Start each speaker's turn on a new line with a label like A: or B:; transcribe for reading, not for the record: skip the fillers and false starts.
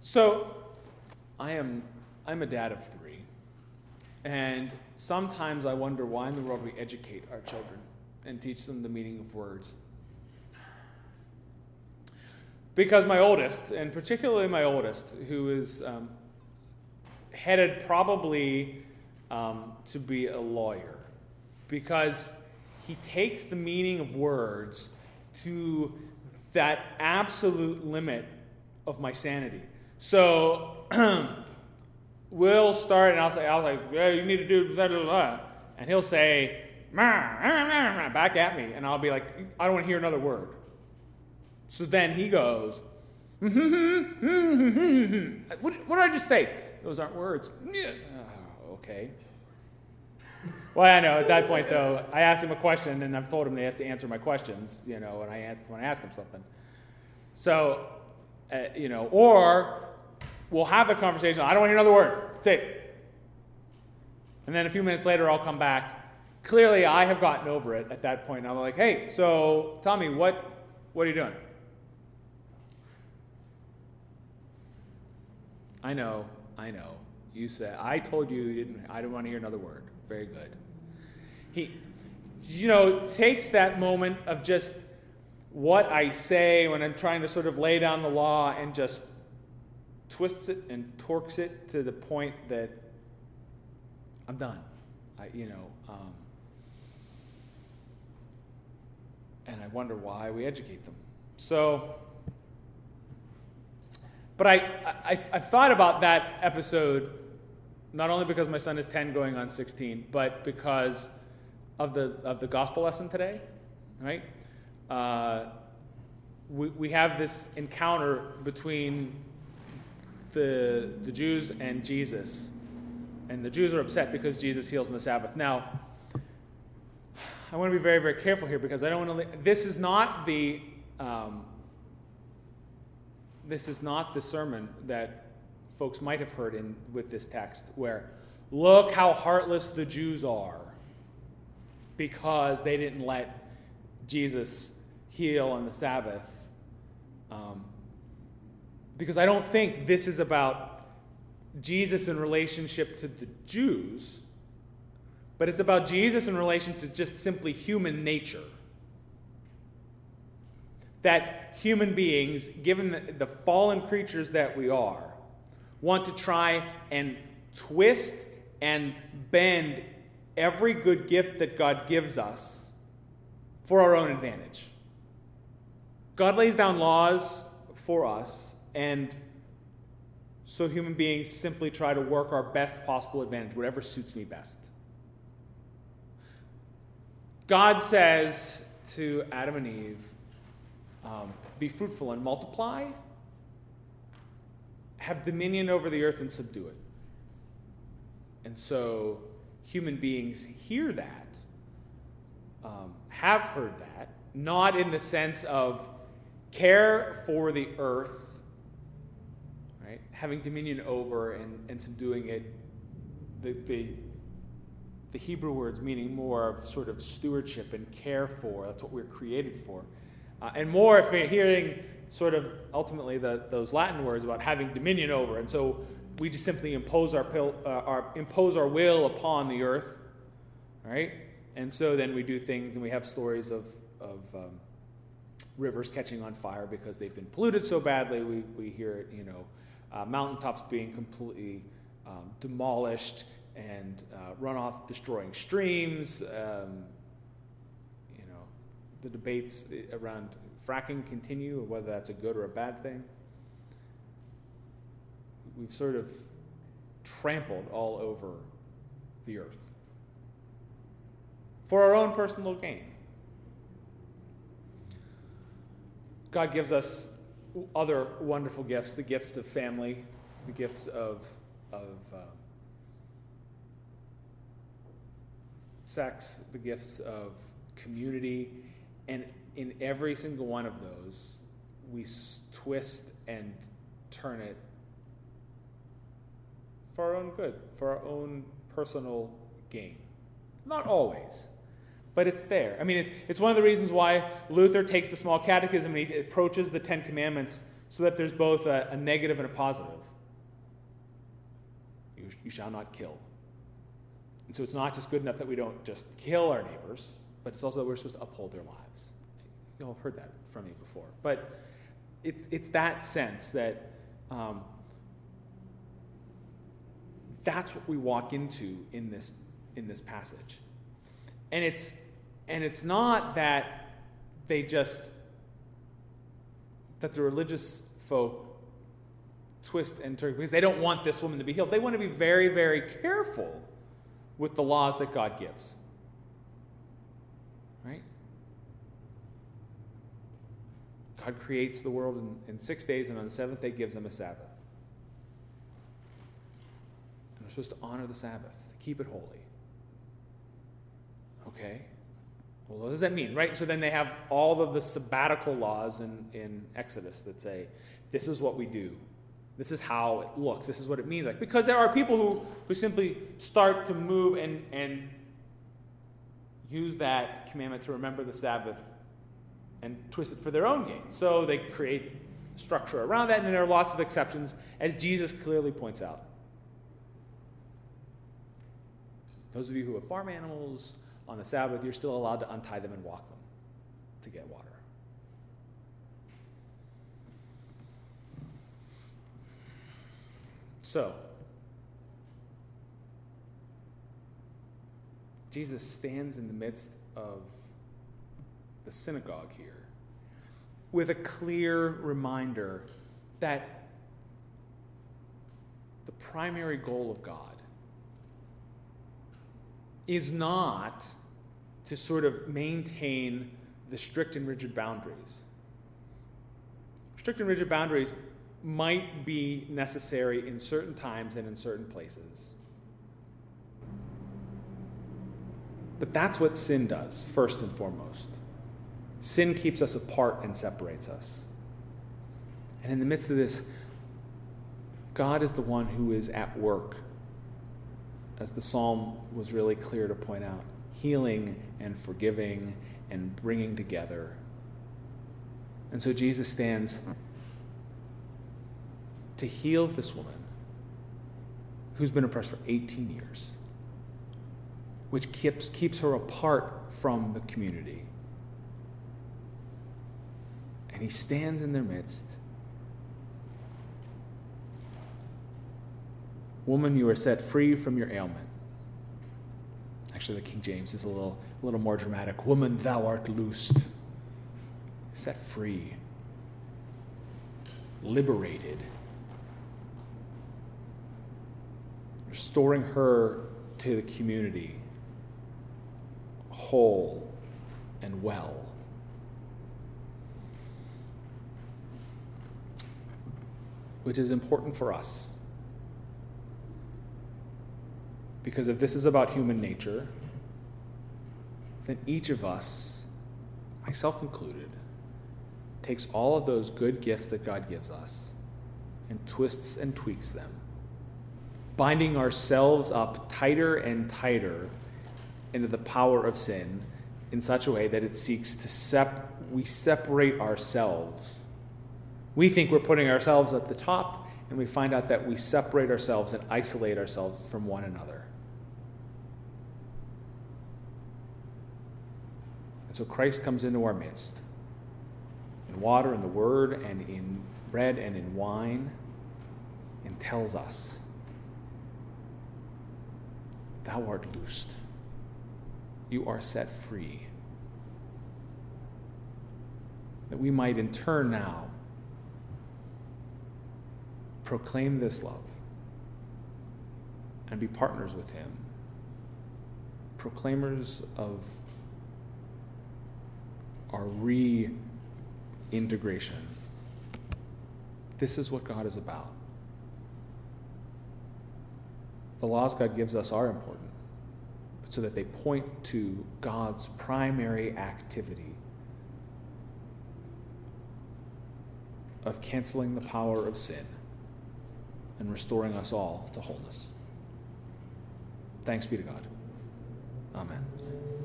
A: So, I'm a dad of 3, and sometimes I wonder why in the world we educate our children and teach them the meaning of words. Because my oldest, and particularly my oldest, who is headed probably to be a lawyer, because he takes the meaning of words to that absolute limit of my sanity. So we'll start, and I'll say, yeah, you need to do blah, blah, blah. And he'll say, back at me, and I'll be like, I don't want to hear another word. So then he goes, what did I just say? Those aren't words. Oh, okay. Well, I know, at that point, though, I asked him a question, and I've told him he has to answer my questions, when I ask him something. So, or we'll have a conversation, I don't want to hear another word. That's it. And then a few minutes later, I'll come back. Clearly, I have gotten over it at that point. And I'm like, hey, so tell me, what are you doing? I know. You said, I told you I didn't want to hear another word. Very good. He, takes that moment of just what I say when I'm trying to sort of lay down the law and just twists it and torques it to the point that I'm done. And I wonder why we educate them. So, but I've thought about that episode not only because my son is 10 going on 16, but because of the gospel lesson today, right? We have this encounter between the Jews and Jesus, and the Jews are upset because Jesus heals on the Sabbath. Now, I want to be very, very careful here because I don't want to. This is not the sermon that folks might have heard with this text, where look how heartless the Jews are because they didn't let Jesus heal on the Sabbath. Because I don't think this is about Jesus in relationship to the Jews, but it's about Jesus in relation to just simply human nature. That human beings, given the fallen creatures that we are, want to try and twist and bend every good gift that God gives us for our own advantage. God lays down laws for us, and so human beings simply try to work our best possible advantage, whatever suits me best. God says to Adam and Eve, be fruitful and multiply, have dominion over the earth and subdue it. And so human beings hear that, have heard that, not in the sense of care for the earth, right? Having dominion over and subduing it. The Hebrew words meaning more of sort of stewardship and care for. That's what we're created for. And more if you're hearing sort of ultimately those Latin words about having dominion over. And so we just simply impose our will upon the earth, right? And so then we do things, and we have stories of rivers catching on fire because they've been polluted so badly. We hear it, mountaintops being completely demolished, and runoff destroying streams. The debates around fracking continue, whether that's a good or a bad thing. We've sort of trampled all over the earth for our own personal gain. God gives us other wonderful gifts, the gifts of family, the gifts of sex, the gifts of community, and in every single one of those, we twist and turn it for our own good, for our own personal gain. Not always, but it's there. I mean, it's one of the reasons why Luther takes the Small Catechism and he approaches the Ten Commandments so that there's both a negative and a positive. You shall not kill. And so it's not just good enough that we don't just kill our neighbors, but it's also that we're supposed to uphold their lives. You'll have heard that from me before. But it's that sense that that's what we walk into in this passage. And it's not that that the religious folk twist and turn because they don't want this woman to be healed. They want to be very, very careful with the laws that God gives. Right? God creates the world in 6 days, and on the seventh day gives them a Sabbath. And we're supposed to honor the Sabbath, keep it holy. Okay? Well, what does that mean, right? So then they have all of the sabbatical laws in Exodus that say, this is what we do. This is how it looks. This is what it means. Like, because there are people who simply start to move and use that commandment to remember the Sabbath and twist it for their own gain. So they create structure around that, and there are lots of exceptions, as Jesus clearly points out. Those of you who have farm animals, on the Sabbath, you're still allowed to untie them and walk them to get water. So, Jesus stands in the midst of the synagogue here with a clear reminder that the primary goal of God is not to sort of maintain the strict and rigid boundaries. Strict and rigid boundaries might be necessary in certain times and in certain places. But that's what sin does, first and foremost. Sin keeps us apart and separates us. And in the midst of this, God is the one who is at work, as the psalm was really clear to point out, healing and forgiving and bringing together. And so Jesus stands to heal this woman who's been oppressed for 18 years, which keeps her apart from the community. And he stands in their midst. Woman, you are set free from your ailment. Actually, the King James is a little more dramatic. Woman, thou art loosed. Set free. Liberated. Restoring her to the community, whole and well. Which is important for us. Because if this is about human nature, then each of us, myself included, takes all of those good gifts that God gives us and twists and tweaks them, binding ourselves up tighter and tighter into the power of sin in such a way that it seeks to we separate ourselves. We think we're putting ourselves at the top, and we find out that we separate ourselves and isolate ourselves from one another. And so Christ comes into our midst in water and the word and in bread and in wine and tells us, thou art loosed. You are set free. That we might in turn now proclaim this love and be partners with him, proclaimers of our reintegration. This is what God is about. The laws God gives us are important, so that they point to God's primary activity of canceling the power of sin and restoring us all to wholeness. Thanks be to God. Amen.